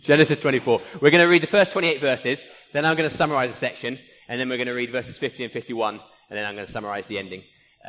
Genesis 24. We're going to read the first 28 verses, then I'm going to summarize a section, and then we're going to read verses 50 and 51, and then I'm going to summarize the ending.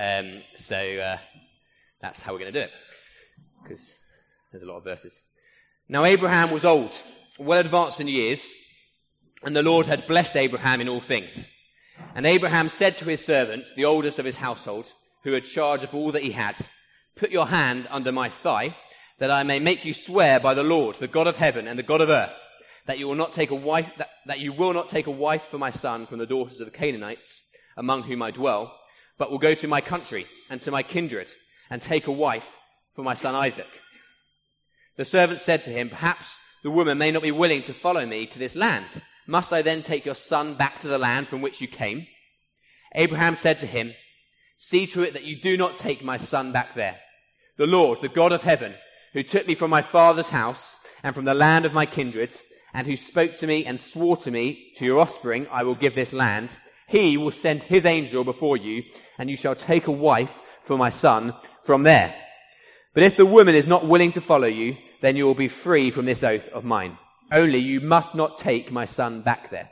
So that's how we're going to do it, because there's a lot of verses. Now Abraham was old, well advanced in years, and the Lord had blessed Abraham in all things. And Abraham said to his servant, the oldest of his household, who had charge of all that he had, "Put your hand under my thigh, that I may make you swear by the Lord, the God of heaven and the God of earth, that you will not take a wife, that you will not take a wife for my son from the daughters of the Canaanites, among whom I dwell, but will go to my country and to my kindred, and take a wife for my son Isaac." The servant said to him, "Perhaps the woman may not be willing to follow me to this land. Must I then take your son back to the land from which you came?" Abraham said to him, "See to it that you do not take my son back there. The Lord, the God of heaven, who took me from my father's house and from the land of my kindred, and who spoke to me and swore to me, to your offspring I will give this land, he will send his angel before you, and you shall take a wife for my son from there. But if the woman is not willing to follow you, then you will be free from this oath of mine. Only you must not take my son back there."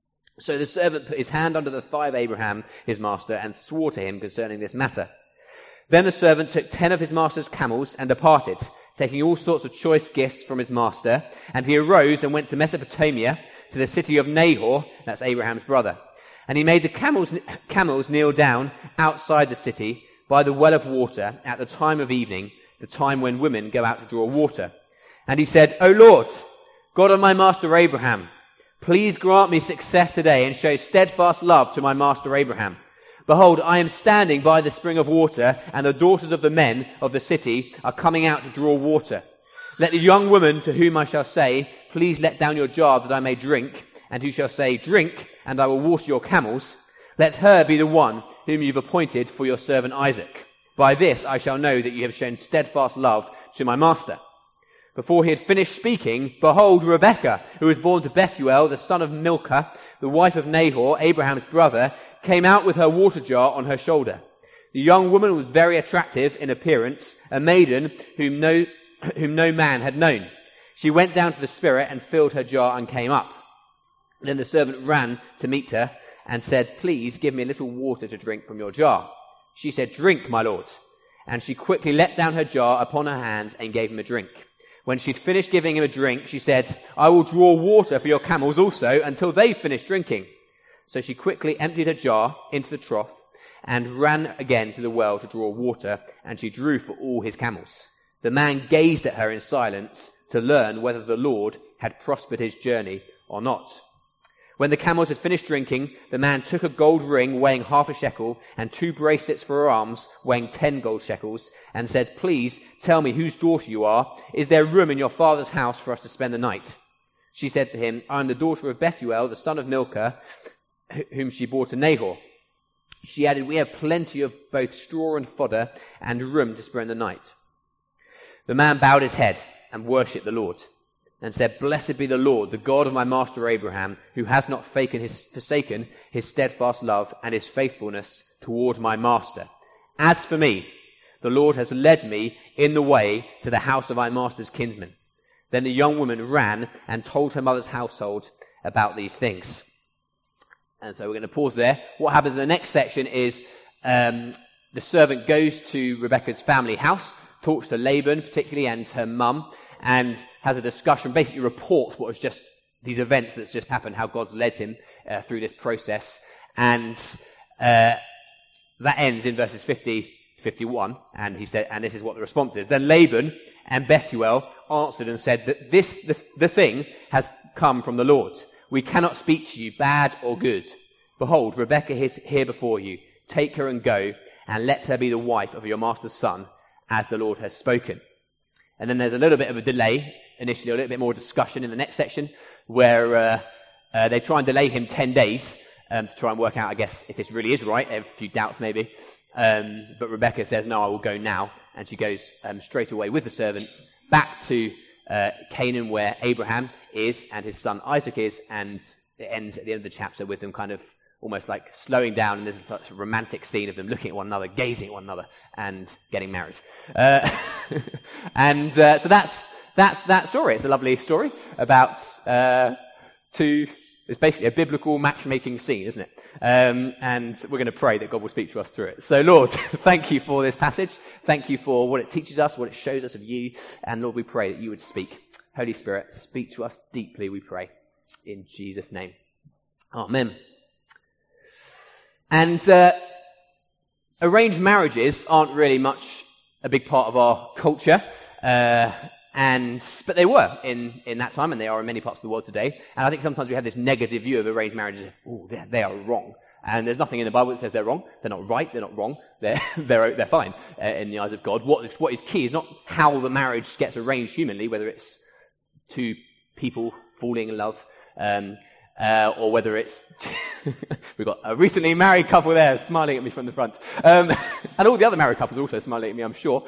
So the servant put his hand under the thigh of Abraham, his master, and swore to him concerning this matter. Then the servant took 10 of his master's camels and departed, taking all sorts of choice gifts from his master. And he arose and went to Mesopotamia, to the city of Nahor, that's Abraham's brother. And he made the camels kneel down outside the city by the well of water at the time of evening, the time when women go out to draw water. And he said, "O Lord, God of my master Abraham, please grant me success today and show steadfast love to my master Abraham. Behold, I am standing by the spring of water, and the daughters of the men of the city are coming out to draw water. Let the young woman to whom I shall say, 'Please let down your jar that I may drink,' and who shall say, 'Drink, and I will water your camels,' let her be the one whom you've appointed for your servant Isaac. By this I shall know that you have shown steadfast love to my master." Before he had finished speaking, behold, Rebekah, who was born to Bethuel, the son of Milcah, the wife of Nahor, Abraham's brother, came out with her water jar on her shoulder. The young woman was very attractive in appearance, a maiden whom no man had known. She went down to the spirit and filled her jar and came up. Then the servant ran to meet her and said, "Please give me a little water to drink from your jar." She said, "Drink, my lord." And she quickly let down her jar upon her hand and gave him a drink. When she'd finished giving him a drink, she said, "I will draw water for your camels also until they've finished drinking." So she quickly emptied her jar into the trough and ran again to the well to draw water, and she drew for all his camels. The man gazed at her in silence to learn whether the Lord had prospered his journey or not. When the camels had finished drinking, the man took a gold ring weighing 1/2 shekel and 2 bracelets for her arms weighing 10 gold shekels and said, "Please tell me whose daughter you are. Is there room in your father's house for us to spend the night?" She said to him, "I am the daughter of Bethuel, the son of Milcah, whom she bore to Nahor." She added, "We have plenty of both straw and fodder and room to spend the night." The man bowed his head and worshipped the Lord and said, "Blessed be the Lord, the God of my master Abraham, who has not forsaken his steadfast love and his faithfulness toward my master. As for me, the Lord has led me in the way to the house of my master's kinsman." Then the young woman ran and told her mother's household about these things. And so we're going to pause there. What happens in the next section is the servant goes to Rebekah's family house, talks to Laban particularly and her mum, and has a discussion, basically reports what was just these events that's just happened, how God's led him through this process. And that ends in verses 50 to 51. And he said, and this is what the response is. Then Laban and Bethuel answered and said that the thing has come from the Lord. We cannot speak to you, bad or good. Behold, Rebekah is here before you. Take her and go, and let her be the wife of your master's son, as the Lord has spoken. And then there's a little bit of a delay, initially a little bit more discussion in the next section, where they try and delay him 10 days to try and work out, I guess, if this really is right. They have a few doubts maybe. But Rebekah says, "No, I will go now." And she goes straight away with the servant back to Canaan, where Abraham is and his son Isaac is, and it ends at the end of the chapter with them kind of almost like slowing down, and there's such a romantic scene of them looking at one another, gazing at one another, and getting married. So that's that's that story. It's a lovely story about it's basically a biblical matchmaking scene, isn't it? And we're going to pray that God will speak to us through it. So, Lord, thank you for this passage. Thank you for what it teaches us, what it shows us of you. And, Lord, we pray that you would speak. Holy Spirit, speak to us deeply, we pray. In Jesus' name. Amen. And arranged marriages aren't really much a big part of our culture. But they were in that time, and they are in many parts of the world today. And I think sometimes we have this negative view of arranged marriages. Oh, they are wrong. And there's nothing in the Bible that says they're wrong. They're not right. They're not wrong. They're fine in the eyes of God. What is key is not how the marriage gets arranged humanly, whether it's two people falling in love, or whether it's we've got a recently married couple there smiling at me from the front, and all the other married couples also smiling at me, I'm sure,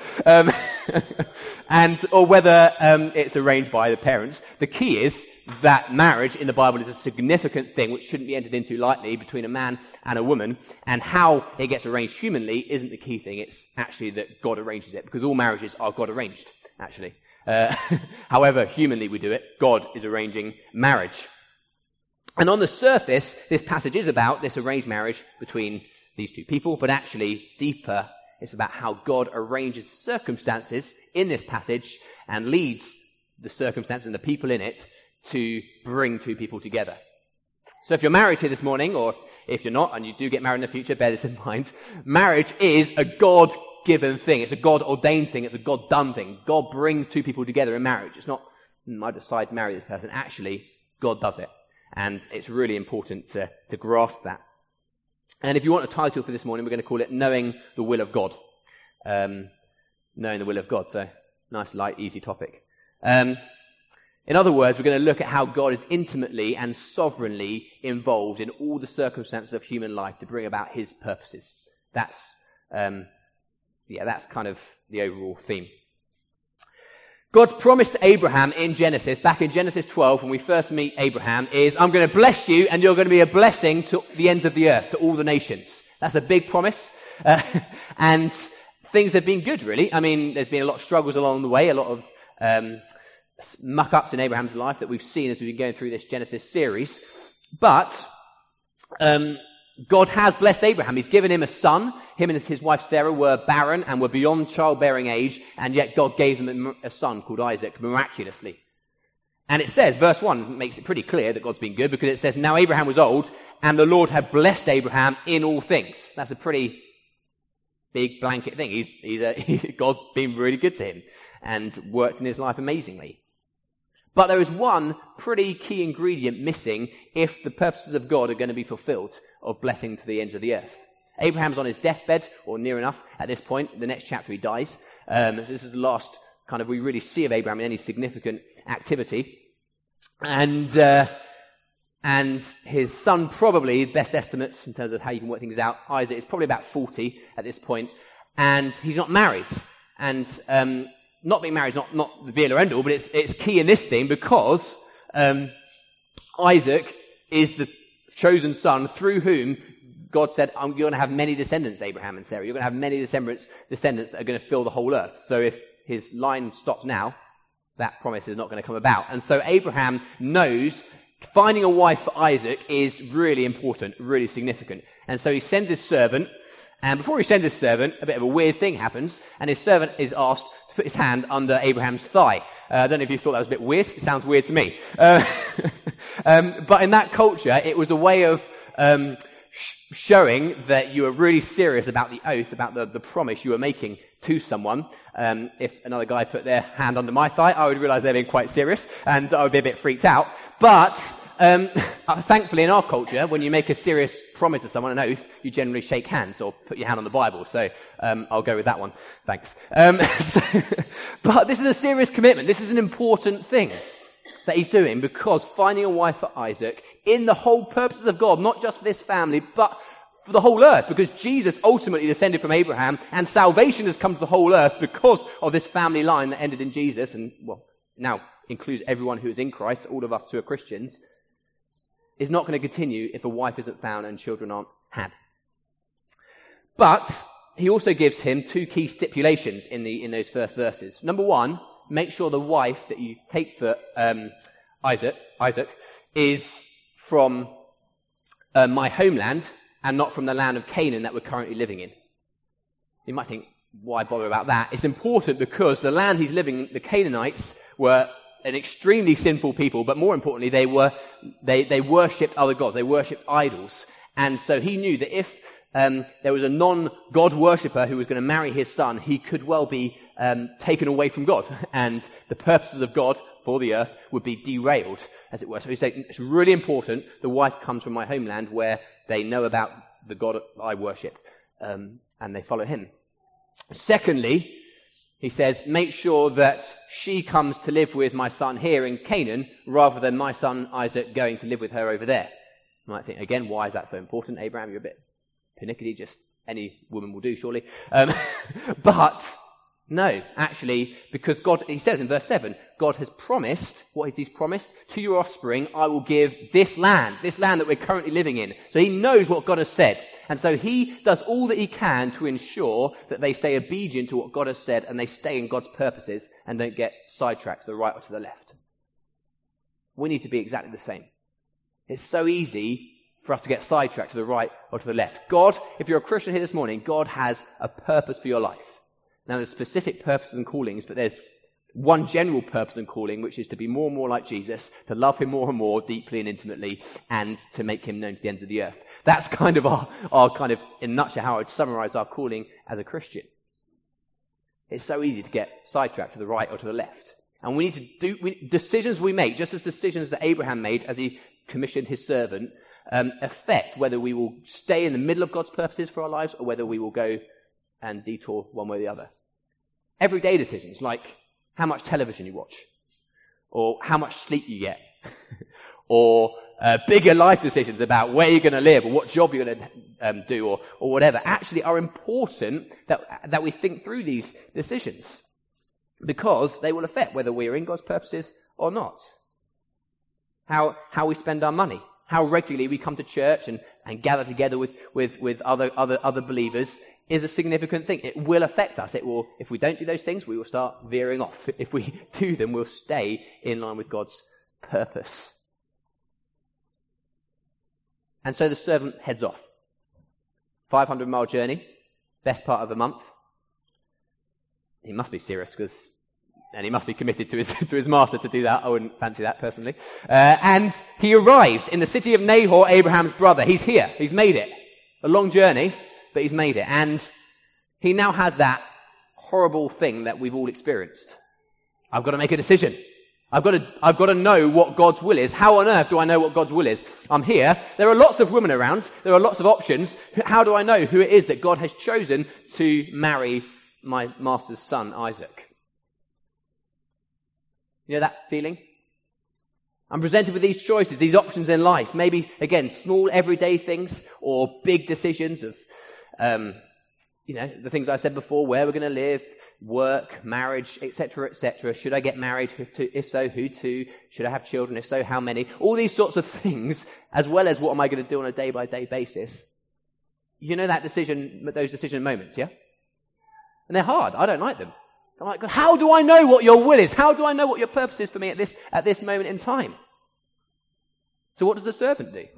or whether it's arranged by the parents. The key is that marriage in the Bible is a significant thing which shouldn't be entered into lightly between a man and a woman, and how it gets arranged humanly isn't the key thing. It's actually that God arranges it, because all marriages are God arranged, actually. However humanly we do it, God is arranging marriage. And on the surface, this passage is about this arranged marriage between these two people, but actually deeper, it's about how God arranges circumstances in this passage and leads the circumstances and the people in it to bring two people together. So if you're married here this morning, or if you're not, and you do get married in the future, bear this in mind. Marriage is a God-given thing. It's a God-ordained thing. It's a God-done thing. God brings two people together in marriage. It's not, I decide to marry this person. Actually, God does it. And it's really important to grasp that. And if you want a title for this morning, we're going to call it Knowing the Will of God. Knowing the Will of God. So, nice, light, easy topic. In other words, we're going to look at how God is intimately and sovereignly involved in all the circumstances of human life to bring about his purposes. That's kind of the overall theme. God's promise to Abraham in Genesis, back in Genesis 12, when we first meet Abraham, is, I'm going to bless you and you're going to be a blessing to the ends of the earth, to all the nations. That's a big promise. And things have been good, really. I mean, there's been a lot of struggles along the way, a lot of muck-ups in Abraham's life that we've seen as we've been going through this Genesis series. But God has blessed Abraham. He's given him a son. Him and his wife Sarah were barren and were beyond childbearing age, and yet God gave them a son called Isaac miraculously. And it says, verse 1 makes it pretty clear that God's been good, because it says, now Abraham was old, and the Lord had blessed Abraham in all things. That's a pretty big blanket thing. God's been really good to him and worked in his life amazingly. But there is one pretty key ingredient missing if the purposes of God are going to be fulfilled, of blessing to the ends of the earth. Abraham's on his deathbed, or near enough at this point. The next chapter he dies. This is the last kind of we really see of Abraham in any significant activity. And his son, probably, best estimates in terms of how you can work things out, Isaac is probably about 40 at this point, and he's not married. And not being married is not the be-all or end-all, but it's key in this thing, because Isaac is the chosen son through whom God said, you're going to have many descendants, Abraham and Sarah. You're going to have many descendants that are going to fill the whole earth. So if his line stops now, that promise is not going to come about. And so Abraham knows finding a wife for Isaac is really important, really significant. And so he sends his servant, and before he sends his servant, a bit of a weird thing happens, and his servant is asked to put his hand under Abraham's thigh. I don't know if you thought that was a bit weird. It sounds weird to me. But in that culture, it was a way of showing that you were really serious about the oath, about the promise you were making to someone. If another guy put their hand under my thigh, I would realize they're being quite serious, and I would be a bit freaked out. But thankfully in our culture, when you make a serious promise to someone, an oath, you generally shake hands or put your hand on the Bible. So I'll go with that one. Thanks. But this is a serious commitment. This is an important thing that he's doing, because finding a wife for Isaac in the whole purposes of God, not just for this family, but for the whole earth, because Jesus ultimately descended from Abraham, and salvation has come to the whole earth because of this family line that ended in Jesus, and now includes everyone who is in Christ, all of us who are Christians, is not going to continue if a wife isn't found and children aren't had. But he also gives him two key stipulations in those first verses. Number one, make sure the wife that you take for Isaac is from my homeland and not from the land of Canaan that we're currently living in. You might think, why bother about that? It's important because the land he's living in, the Canaanites, were an extremely sinful people, but more importantly, they worshipped other gods. They worshipped idols. And so he knew that if there was a non-God worshipper who was going to marry his son, he could well be taken away from God. And the purposes of God for the earth would be derailed, as it were. So he said, it's really important the wife comes from my homeland where they know about the God I worship, and they follow him. Secondly, he says, make sure that she comes to live with my son here in Canaan rather than my son Isaac going to live with her over there. You might think, again, why is that so important? Abraham, you're a bit pernickety, just any woman will do, surely. But no, actually, because God, he says in verse 7, God has promised, what is he's promised? To your offspring, I will give this land that we're currently living in. So he knows what God has said. And so he does all that he can to ensure that they stay obedient to what God has said and they stay in God's purposes and don't get sidetracked to the right or to the left. We need to be exactly the same. It's so easy for us to get sidetracked to the right or to the left. God, if you're a Christian here this morning, God has a purpose for your life. Now, there's specific purposes and callings, but there's one general purpose and calling, which is to be more and more like Jesus, to love him more and more deeply and intimately, and to make him known to the ends of the earth. That's kind of our kind of, in a nutshell, how I'd summarize our calling as a Christian. It's so easy to get sidetracked to the right or to the left. And we need to do, decisions we make, just as decisions that Abraham made as he commissioned his servant, affect whether we will stay in the middle of God's purposes for our lives or whether we will go and detour one way or the other. Everyday decisions like how much television you watch, or how much sleep you get, or bigger life decisions about where you're going to live, or what job you're going to do, or whatever, actually are important that we think through these decisions, because they will affect whether we're in God's purposes or not. How we spend our money, how regularly we come to church and gather together with other believers is a significant thing. It will affect us. It will, if we don't do those things, we will start veering off. If we do them, we'll stay in line with God's purpose. And so the servant heads off. 500-mile journey, best part of a month. He must be serious and he must be committed to his master to do that. I wouldn't fancy that personally. And he arrives in the city of Nahor, Abraham's brother. He's here. He's made it. A long journey, but he's made it. And he now has that horrible thing that we've all experienced. I've got to make a decision. I've got to know what God's will is. How on earth do I know what God's will is? I'm here. There are lots of women around. There are lots of options. How do I know who it is that God has chosen to marry my master's son, Isaac? You know that feeling? I'm presented with these choices, these options in life. Maybe, again, small everyday things or big decisions of, the things I said before, where we're going to live, work, marriage, etc., etc. Should I get married? If so, who to? Should I have children? If so, how many? All these sorts of things, as well as what am I going to do on a day-by-day basis. You know those decision moments, yeah? And they're hard. I don't like them. I'm like, God, how do I know what your will is? How do I know what your purpose is for me at this moment in time? So what does the servant do?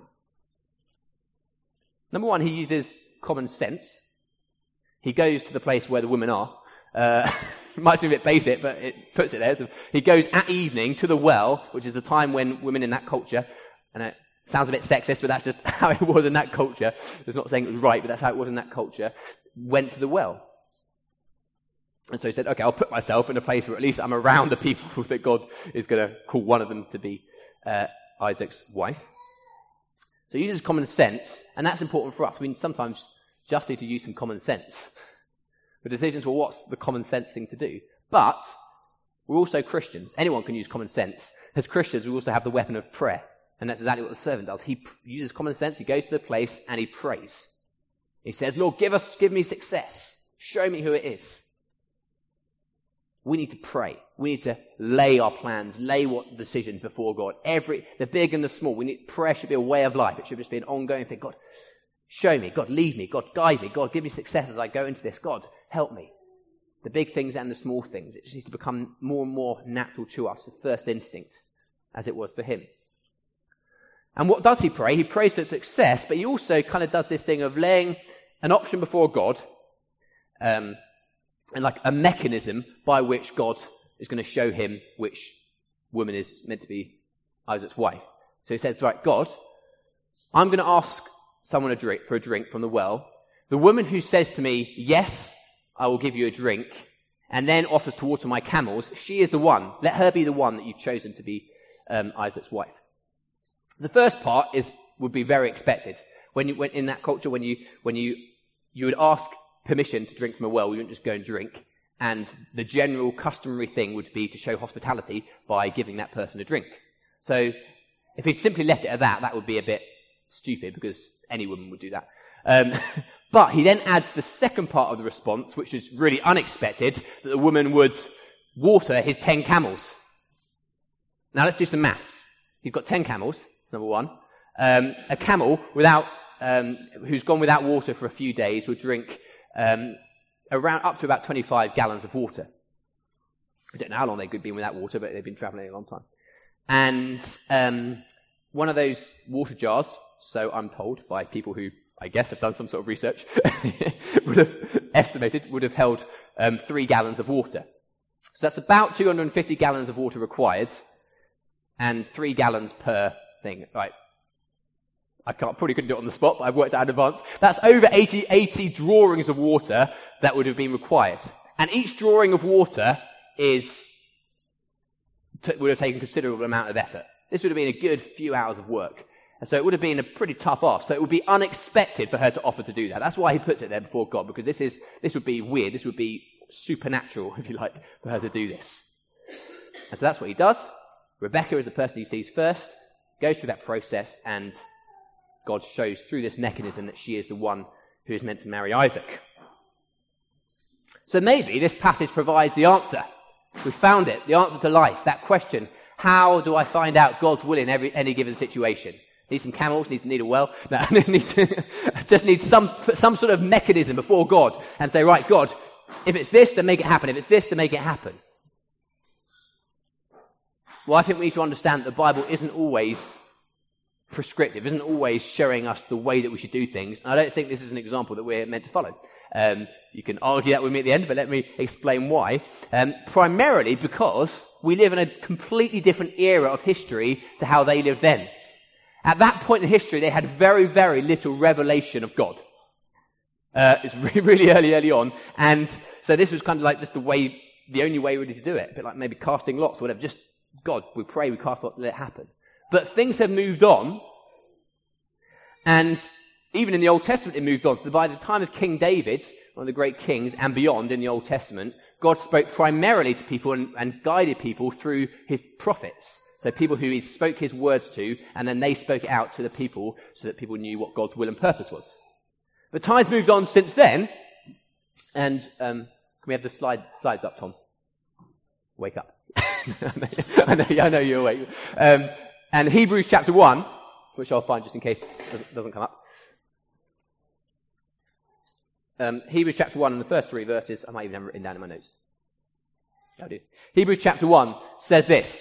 Number one, he uses common sense. He goes to the place where the women are. It might seem a bit basic, but it puts it there. So he goes at evening to the well, which is the time when women in that culture, and it sounds a bit sexist, but that's just how it was in that culture. It's not saying it was right, but that's how it was in that culture. Went to the well. And so he said, okay, I'll put myself in a place where at least I'm around the people that God is going to call one of them to be Isaac's wife. So he uses common sense, and that's important for us. We sometimes just need to use some common sense. The decisions, well, what's the common sense thing to do? But we're also Christians. Anyone can use common sense. As Christians, we also have the weapon of prayer. And that's exactly what the servant does. He uses common sense, he goes to the place, and he prays. He says, Lord, give me success. Show me who it is. We need to pray. We need to lay our plans, lay what decisions before God. The big and the small. Prayer should be a way of life. It should just be an ongoing thing. God, show me. God, lead me. God, guide me. God, give me success as I go into this. God, help me. The big things and the small things. It just needs to become more and more natural to us, the first instinct, as it was for him. And what does he pray? He prays for success, but he also kind of does this thing of laying an option before God, and like a mechanism by which God is going to show him which woman is meant to be Isaac's wife. So he says, right, God, I'm going to ask someone for a drink from the well. The woman who says to me, yes, I will give you a drink, and then offers to water my camels, she is the one. Let her be the one that you've chosen to be Isaac's wife. The first part would be very expected. When in that culture, when you would ask permission to drink from a well, you wouldn't just go and drink. And the general customary thing would be to show hospitality by giving that person a drink. So if he'd simply left it at that would be a bit stupid, because any woman would do that. But he then adds the second part of the response, which is really unexpected, that the woman would water his 10 camels. Now let's do some maths. You've got 10 camels, that's number one. A camel who's gone without water for a few days would drink up to about 25 gallons of water. I don't know how long they've been without water, but they've been travelling a long time. And one of those water jars, so I'm told by people who I guess have done some sort of research, would have held 3 gallons of water. So that's about 250 gallons of water required, and 3 gallons per thing. Right. I probably couldn't do it on the spot, but I've worked out in advance. That's over 80 drawings of water that would have been required. And each drawing of water would have taken a considerable amount of effort. This would have been a good few hours of work. And so it would have been a pretty tough ask. So it would be unexpected for her to offer to do that. That's why he puts it there before God, because this would be weird. This would be supernatural, if you like, for her to do this. And so that's what he does. Rebecca is the person he sees first, goes through that process, and God shows through this mechanism that she is the one who is meant to marry Isaac. So maybe this passage provides the answer. We found it, the answer to life, that question. How do I find out God's will in any given situation? Need some camels, need a well. No, just need some sort of mechanism before God and say, right, God, if it's this, then make it happen. If it's this, then make it happen. Well, I think we need to understand that the Bible isn't always prescriptive, isn't always showing us the way that we should do things. And I don't think this is an example that we're meant to follow. You can argue that with me at the end, but let me explain why. Primarily because we live in a completely different era of history to how they lived then. At that point in history, they had very, very little revelation of God. It's really early on. And so this was kind of like just the only way really to do it. A bit like maybe casting lots or whatever. Just, God, we pray, we cast lots, let it happen. But things have moved on. And even in the Old Testament, it moved on. So by the time of King David, one of the great kings, and beyond in the Old Testament, God spoke primarily to people and guided people through his prophets. So people who he spoke his words to, and then they spoke it out to the people so that people knew what God's will and purpose was. But time's moved on since then, and can we have the slides up, Tom? Wake up. I know you're awake. And Hebrews chapter 1, which I'll find just in case it doesn't come up. Hebrews chapter 1 and the first 3 verses, I might even have written down in my notes. I do. Hebrews chapter 1 says this.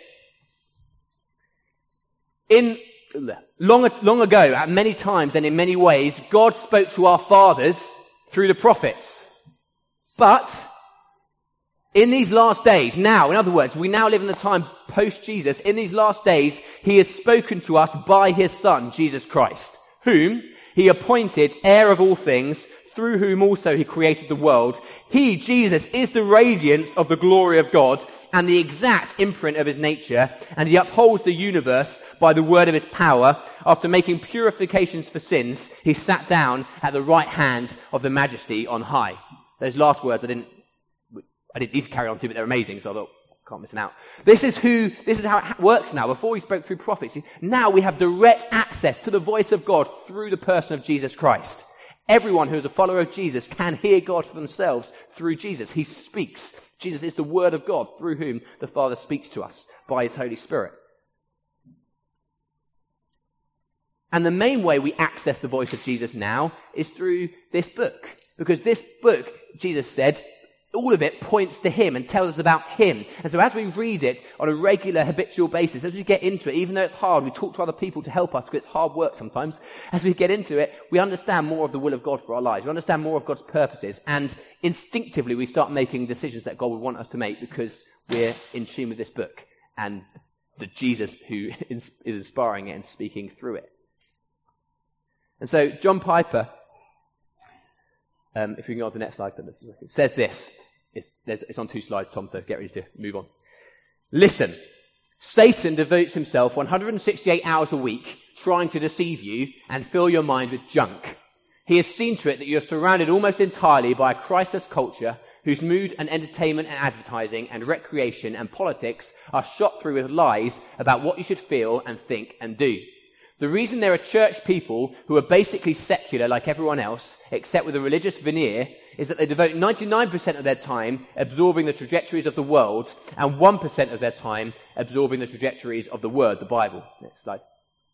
Long ago, at many times and in many ways, God spoke to our fathers through the prophets. But in these last days, now, in other words, we now live in the time post-Jesus. In these last days, he has spoken to us by his Son, Jesus Christ, whom he appointed heir of all things, through whom also he created the world. He, Jesus, is the radiance of the glory of God and the exact imprint of his nature, and he upholds the universe by the word of his power. After making purifications for sins, he sat down at the right hand of the majesty on high. Those last words I didn't need to carry on to, but they're amazing, so I thought, can't miss them out. This is how it works now. Before we spoke through prophets, now we have direct access to the voice of God through the person of Jesus Christ. Everyone who is a follower of Jesus can hear God for themselves through Jesus. He speaks. Jesus is the word of God through whom the Father speaks to us by his Holy Spirit. And the main way we access the voice of Jesus now is through this book. Because this book, Jesus said, all of it points to him and tells us about him. And so as we read it on a regular, habitual basis, as we get into it, even though it's hard, we talk to other people to help us because it's hard work sometimes. As we get into it, we understand more of the will of God for our lives. We understand more of God's purposes. And instinctively, we start making decisions that God would want us to make because we're in tune with this book and the Jesus who is inspiring it and speaking through it. And so John Piper, if we can go on to the next slide, it says this. It's on 2 slides, Tom, so get ready to move on. Listen, Satan devotes himself 168 hours a week trying to deceive you and fill your mind with junk. He has seen to it that you're surrounded almost entirely by a Christless culture whose mood and entertainment and advertising and recreation and politics are shot through with lies about what you should feel and think and do. The reason there are church people who are basically secular like everyone else, except with a religious veneer, is that they devote 99% of their time absorbing the trajectories of the world and 1% of their time absorbing the trajectories of the Word, the Bible. Next slide.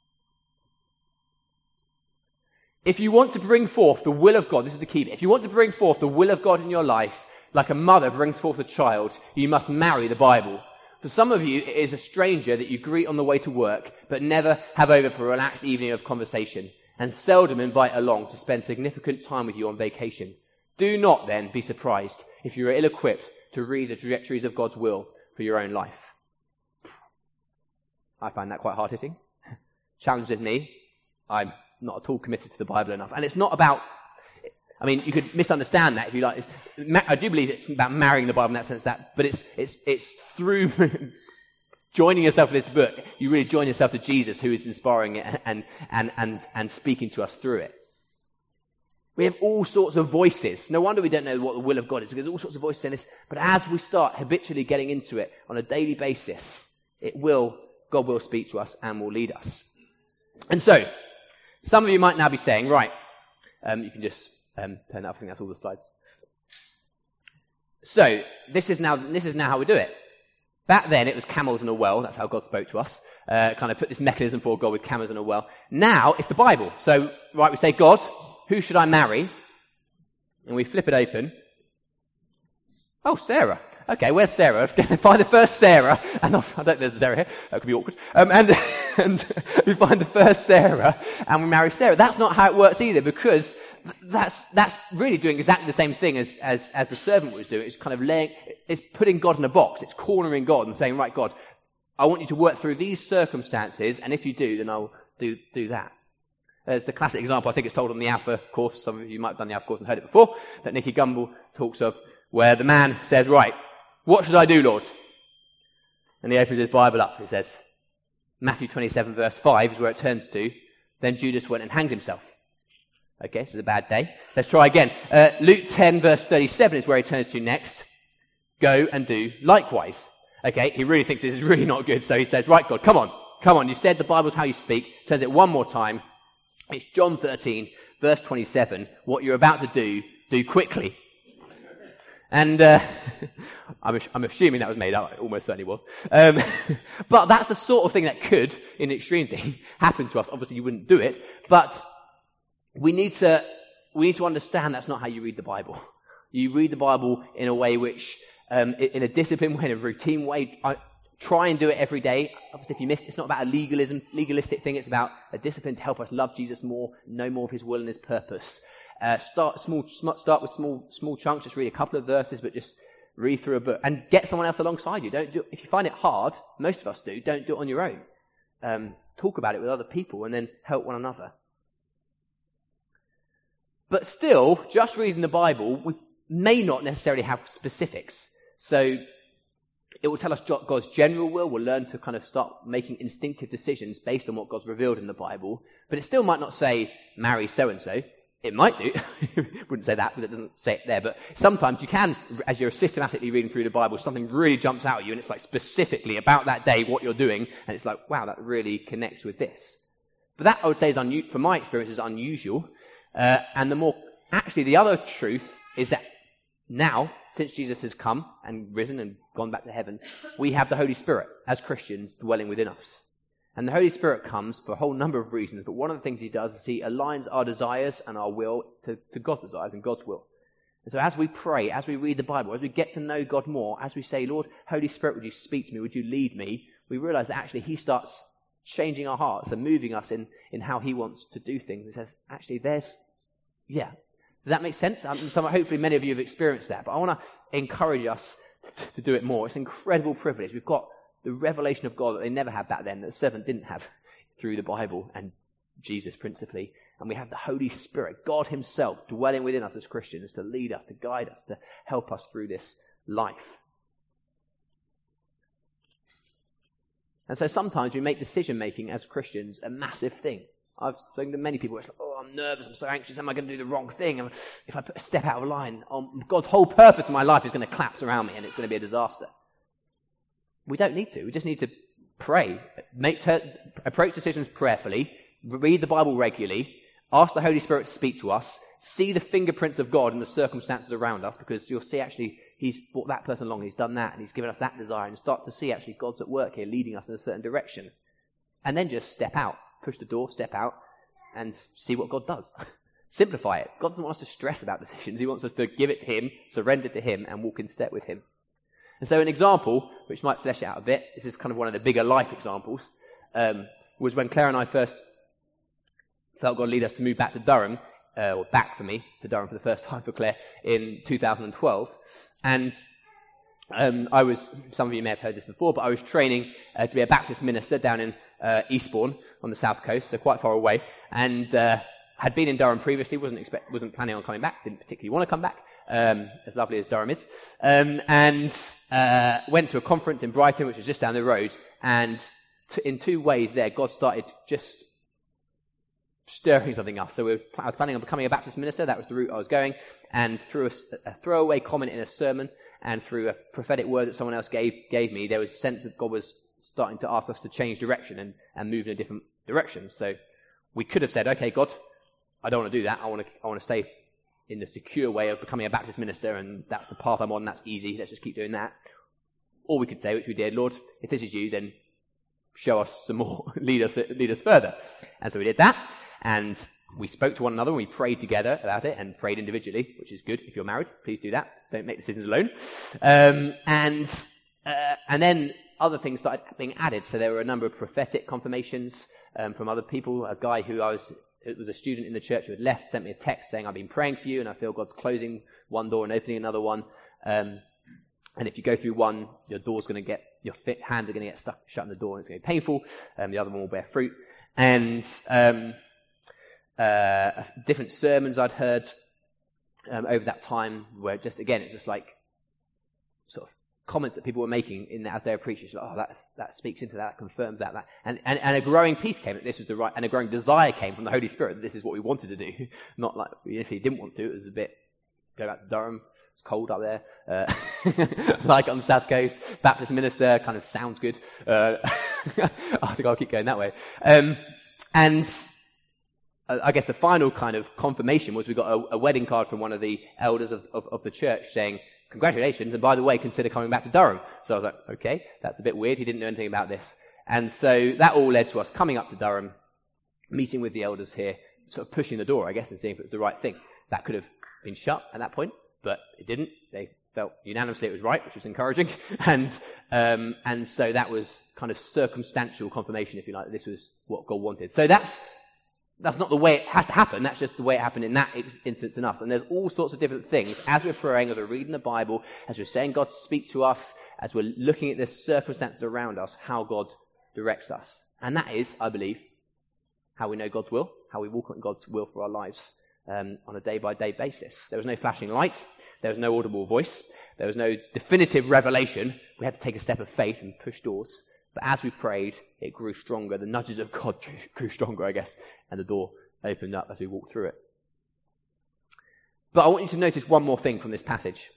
If you want to bring forth the will of God, this is the key bit. If you want to bring forth the will of God in your life, like a mother brings forth a child, you must marry the Bible. For some of you, it is a stranger that you greet on the way to work, but never have over for a relaxed evening of conversation, and seldom invite along to spend significant time with you on vacation. Do not, then, be surprised if you are ill-equipped to read the trajectories of God's will for your own life. I find that quite hard-hitting. Challenges me. I'm not at all committed to the Bible enough. And it's not about... I mean, you could misunderstand that if you like. I do believe it's about marrying the Bible in that sense, but it's through joining yourself with this book, you really join yourself to Jesus, who is inspiring it and speaking to us through it. We have all sorts of voices. No wonder we don't know what the will of God is, because there's all sorts of voices in this. But as we start habitually getting into it on a daily basis, God will speak to us and will lead us. And so, some of you might now be saying, right, you can just turn that up. I think that's all the slides. So, this is now how we do it. Back then, it was camels and a well. That's how God spoke to us. Kind of put this mechanism for God with camels and a well. Now, it's the Bible. So, right, we say, God, who should I marry? And we flip it open. Oh, Sarah. Okay, where's Sarah? Find the first Sarah. And I don't think there's a Sarah here. That could be awkward. And we find the first Sarah, and we marry Sarah. That's not how it works either, because that's really doing exactly the same thing as the servant was doing. It's kind of it's putting God in a box. It's cornering God and saying, right, God, I want you to work through these circumstances, and if you do, then I'll do that. There's the classic example, I think it's told on the Alpha course. Some of you might have done the Alpha course and heard it before, that Nicky Gumbel talks of, where the man says, right, what should I do, Lord? And he opens his Bible up. He says, Matthew 27 verse 5 is where it turns to. Then Judas went and hanged himself. Okay, this is a bad day. Let's try again. Luke 10 verse 37 is where he turns to next. Go and do likewise. Okay, he really thinks this is really not good. So he says, right, God, come on. You said the Bible's how you speak. Turns it one more time. It's John 13 verse 27. What you're about to do quickly. And I'm assuming that was made up. It almost certainly was. But that's the sort of thing that could, in an extreme thing, happen to us. Obviously, you wouldn't do it. But we need to understand that's not how you read the Bible. You read the Bible in a way which, in a disciplined way, in a routine way. Try and do it every day. Obviously, if you missed, it's not about a legalistic thing. It's about a discipline to help us love Jesus more, know more of his will and his purpose. Start with small chunks. Just read a couple of verses, but just read through a book and get someone else alongside you. If you find it hard, most of us do. Don't do it on your own. Talk about it with other people and then help one another. But still, just reading the Bible, we may not necessarily have specifics. So it will tell us God's general will. We'll learn to kind of start making instinctive decisions based on what God's revealed in the Bible. But it still might not say, marry so-and-so. It might do. Wouldn't say that, but it doesn't say it there. But sometimes you can, as you're systematically reading through the Bible, something really jumps out at you, and it's like specifically about that day, what you're doing, and it's like, wow, that really connects with this. But that, I would say, from my experience, is unusual. And the other truth is that now, since Jesus has come and risen and gone back to heaven, we have the Holy Spirit, as Christians, dwelling within us. And the Holy Spirit comes for a whole number of reasons, but one of the things he does is he aligns our desires and our will to God's desires and God's will. And so as we pray, as we read the Bible, as we get to know God more, as we say, Lord, Holy Spirit, would you speak to me? Would you lead me? We realize that actually he starts changing our hearts and moving us in how he wants to do things. He says, actually, does that make sense? Hopefully many of you have experienced that, but I want to encourage us to do it more. It's an incredible privilege. We've got the revelation of God that they never had back then, that the servant didn't have through the Bible and Jesus principally. And we have the Holy Spirit, God himself, dwelling within us as Christians to lead us, to guide us, to help us through this life. And so sometimes we make decision-making as Christians a massive thing. I've spoken to many people, it's like, oh, I'm nervous, I'm so anxious, am I going to do the wrong thing? And if I put a step out of line, God's whole purpose in my life is going to collapse around me and it's going to be a disaster. We don't need to. We just need to pray, approach decisions prayerfully, read the Bible regularly, ask the Holy Spirit to speak to us, see the fingerprints of God in the circumstances around us, because you'll see actually he's brought that person along, he's done that, and he's given us that desire, and start to see actually God's at work here, leading us in a certain direction. And then just step out, push the door, step out, and see what God does. Simplify it. God doesn't want us to stress about decisions. He wants us to give it to him, surrender to him, and walk in step with him. And so an example, which might flesh it out a bit, this is kind of one of the bigger life examples, was when Claire and I first felt God lead us to move back to Durham, or back for me, to Durham for the first time for Claire, in 2012. And I was, some of you may have heard this before, but I was training to be a Baptist minister down in Eastbourne on the south coast, so quite far away, and had been in Durham previously, wasn't planning on coming back, didn't particularly want to come back, as lovely as Durham is, and went to a conference in Brighton, which was just down the road, and in 2 ways there, God started just stirring something up. So I was planning on becoming a Baptist minister. That was the route I was going. And through a throwaway comment in a sermon and through a prophetic word that someone else gave me, there was a sense that God was starting to ask us to change direction and move in a different direction. So we could have said, okay, God, I don't want to do that. I want to stay in the secure way of becoming a Baptist minister, and that's the path I'm on. That's easy. Let's just keep doing that. Or we could say, which we did, Lord, if this is you, then show us some more, lead us further. And so we did that. And we spoke to one another and we prayed together about it and prayed individually, which is good. If you're married, please do that. Don't make decisions alone. And then other things started being added. So there were a number of prophetic confirmations from other people. A guy who was a student in the church who had left sent me a text saying, I've been praying for you and I feel God's closing one door and opening another one. And if you go through one, your hands are going to get stuck shut in the door and it's going to be painful. The other one will bear fruit. And different sermons I'd heard over that time where it just like sort of comments that people were making in that as they were preaching. Like, oh, that speaks into that confirms that. And a growing peace came that this was the right, and a growing desire came from the Holy Spirit that this is what we wanted to do. Not like if he didn't want to, it was a bit, go back to Durham, it's cold up there, like on the south coast, Baptist minister, kind of sounds good. I think I'll keep going that way. And I guess the final kind of confirmation was we got a wedding card from one of the elders of the church saying, congratulations, and by the way, consider coming back to Durham. So I was like, okay, that's a bit weird. He didn't know anything about this. And so that all led to us coming up to Durham, meeting with the elders here, sort of pushing the door, I guess, and seeing if it was the right thing. That could have been shut at that point, but it didn't. They felt unanimously it was right, which was encouraging. And so that was kind of circumstantial confirmation, if you like, that this was what God wanted. So that's not the way it has to happen. That's just the way it happened in that instance in us. And there's all sorts of different things as we're praying, as we're reading the Bible, as we're saying God speak to us, as we're looking at the circumstances around us, how God directs us. And that is, I believe, how we know God's will, how we walk in God's will for our lives on a day-by-day basis. There was no flashing light. There was no audible voice. There was no definitive revelation. We had to take a step of faith and push doors. But as we prayed, it grew stronger. The nudges of God grew stronger, I guess, and the door opened up as we walked through it. But I want you to notice one more thing from this passage.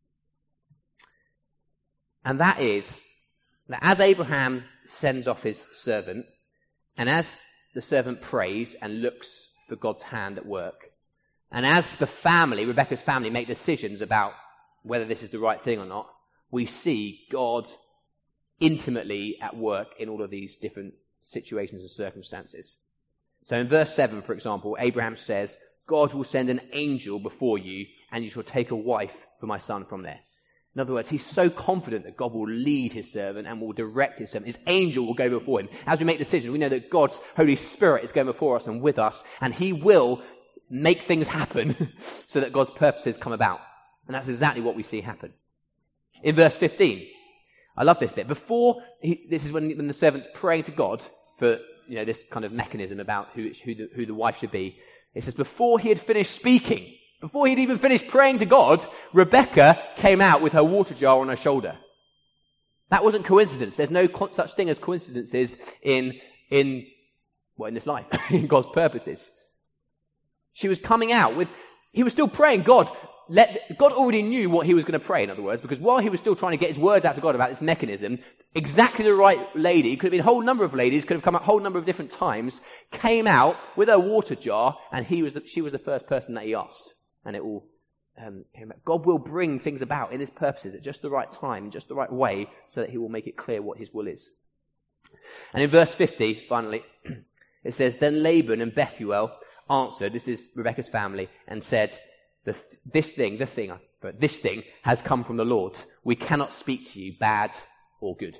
And that is that as Abraham sends off his servant, and as the servant prays and looks for God's hand at work, and as the family, Rebecca's family, make decisions about whether this is the right thing or not, we see God intimately at work in all of these different situations and circumstances. So in verse 7, for example, Abraham says, God will send an angel before you and you shall take a wife for my son from there. In other words, he's so confident that God will lead his servant and will direct his servant. His angel will go before him. As we make decisions, we know that God's Holy Spirit is going before us and with us, and he will make things happen so that God's purposes come about. And that's exactly what we see happen. In verse 15, I love this bit. This is when the servant's praying to God for this kind of mechanism about who the wife should be. It says, before he had finished speaking, before he'd even finished praying to God, Rebecca came out with her water jar on her shoulder. That wasn't coincidence. There's no such thing as coincidences in this life, in God's purposes. She was coming out he was still praying, God already knew what he was going to pray, in other words, because while he was still trying to get his words out to God about this mechanism, exactly the right lady, could have been a whole number of ladies, could have come at a whole number of different times, came out with her water jar, and she was the first person that he asked. And it all came out. God will bring things about in his purposes at just the right time, in just the right way, so that he will make it clear what his will is. And in verse 50, finally, it says, then Laban and Bethuel answered, this is Rebekah's family, and said, this thing has come from the Lord. We cannot speak to you bad or good.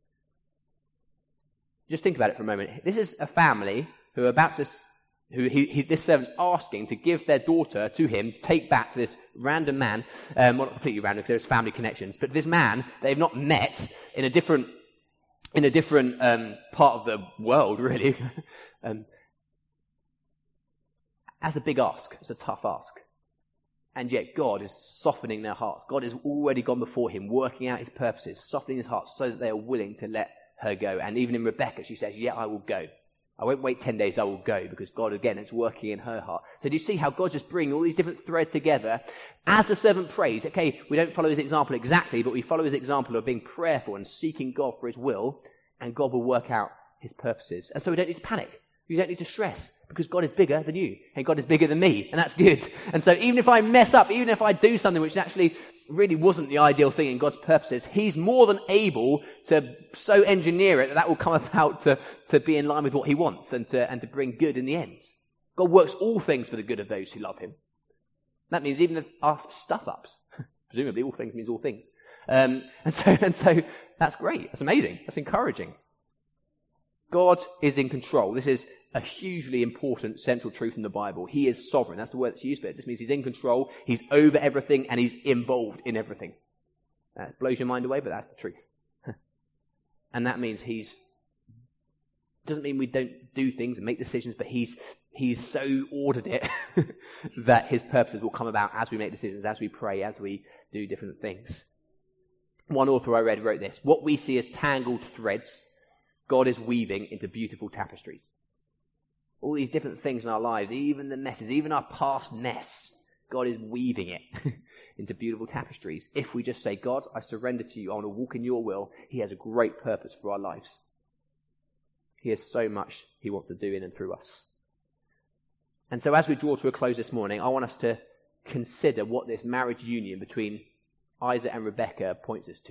Just think about it for a moment. This is a family who are about to, this servant's asking to give their daughter to him to take back to this random man, well, not completely random because there's family connections, but this man they've not met in a different part of the world, really. That's a big ask. It's a tough ask. And yet God is softening their hearts. God has already gone before him, working out his purposes, softening his heart so that they are willing to let her go. And even in Rebecca, she says, yeah, I will go. I won't wait 10 days, I will go, because God, again, is working in her heart. So do you see how God's just bringing all these different threads together? As the servant prays, okay, we don't follow his example exactly, but we follow his example of being prayerful and seeking God for his will, and God will work out his purposes. And so we don't need to panic. You don't need to stress, because God is bigger than you, and God is bigger than me, and that's good. And so even if I mess up, even if I do something which actually really wasn't the ideal thing in God's purposes, he's more than able to so engineer it that will come about to be in line with what he wants and to bring good in the end. God works all things for the good of those who love him. That means even our stuff-ups. Presumably all things means all things. And so that's great. That's amazing. That's encouraging. God is in control. This is a hugely important central truth in the Bible. He is sovereign. That's the word that's used for it. This means he's in control, he's over everything, and he's involved in everything. That blows your mind away, but that's the truth. And that means doesn't mean we don't do things and make decisions, but he's so ordered it that his purposes will come about as we make decisions, as we pray, as we do different things. One author I read wrote this: what we see as tangled threads, God is weaving into beautiful tapestries. All these different things in our lives, even the messes, even our past mess, God is weaving it into beautiful tapestries. If we just say, God, I surrender to you, I want to walk in your will, he has a great purpose for our lives. He has so much he wants to do in and through us. And so as we draw to a close this morning, I want us to consider what this marriage union between Isaac and Rebekah points us to.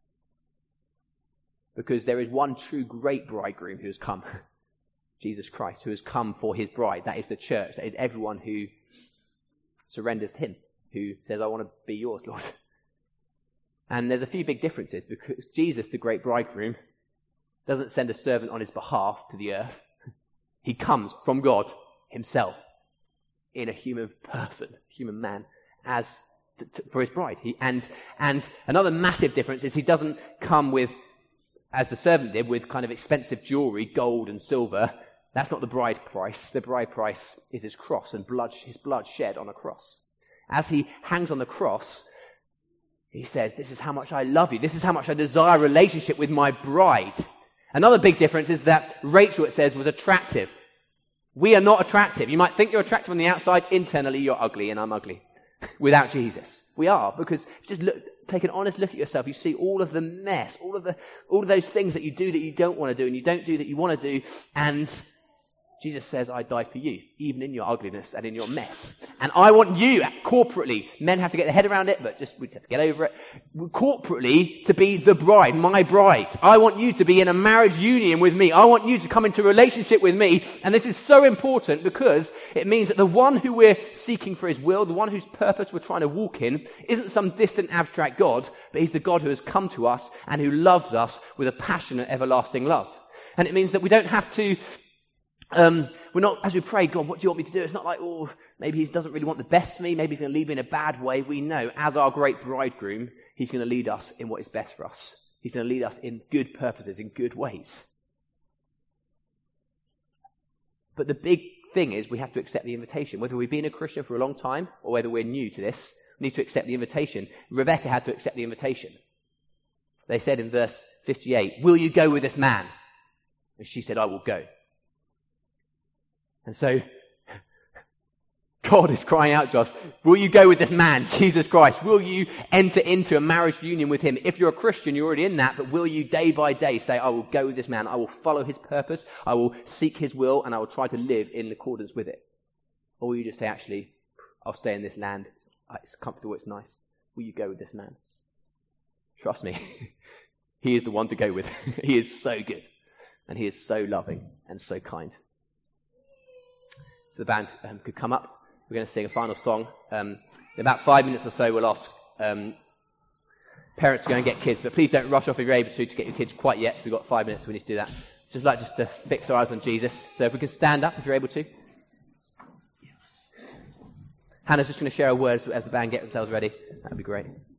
Because there is one true great bridegroom who has come, Jesus Christ, who has come for his bride. That is the church. That is everyone who surrenders to him, who says, I want to be yours, Lord. And there's a few big differences, because Jesus, the great bridegroom, doesn't send a servant on his behalf to the earth. He comes from God himself in a human person, human man, for his bride. And another massive difference is he doesn't come with, as the servant did, with kind of expensive jewelry, gold and silver. That's not the bride price. The bride price is his cross and his blood shed on a cross. As he hangs on the cross, he says, this is how much I love you. This is how much I desire a relationship with my bride. Another big difference is that Rachel, it says, was attractive. We are not attractive. You might think you're attractive on the outside. Internally, you're ugly, and I'm ugly. Without Jesus. We are, because just take an honest look at yourself. You see all of the mess, all of those things that you do that you don't want to do, and you don't do that you want to do, and Jesus says, I died for you, even in your ugliness and in your mess. And I want you, corporately, men have to get their head around it, but we just have to get over it, corporately to be the bride, my bride. I want you to be in a marriage union with me. I want you to come into a relationship with me. And this is so important because it means that the one who we're seeking for his will, the one whose purpose we're trying to walk in, isn't some distant abstract God, but he's the God who has come to us and who loves us with a passionate, everlasting love. And it means that we don't have to we're not, as we pray, God, what do you want me to do? It's not like, oh, maybe he doesn't really want the best for me. Maybe he's going to lead me in a bad way. We know, as our great bridegroom, he's going to lead us in what is best for us. He's going to lead us in good purposes, in good ways. But the big thing is we have to accept the invitation. Whether we've been a Christian for a long time or whether we're new to this, we need to accept the invitation. Rebecca had to accept the invitation. They said in verse 58, will you go with this man? And she said, I will go. And so, God is crying out to us, will you go with this man, Jesus Christ? Will you enter into a marriage union with him? If you're a Christian, you're already in that, but will you day by day say, I will go with this man, I will follow his purpose, I will seek his will, and I will try to live in accordance with it? Or will you just say, actually, I'll stay in this land, it's comfortable, it's nice. Will you go with this man? Trust me, he is the one to go with. He is so good, and he is so loving and so kind. So the band could come up. We're going to sing a final song. In about 5 minutes or so, we'll ask parents to go and get kids. But please don't rush off if you're able to get your kids quite yet. We've got 5 minutes, so we need to do that. Just like to fix our eyes on Jesus. So if we can stand up, if you're able to. Hannah's just going to share a word as the band get themselves ready. That would be great.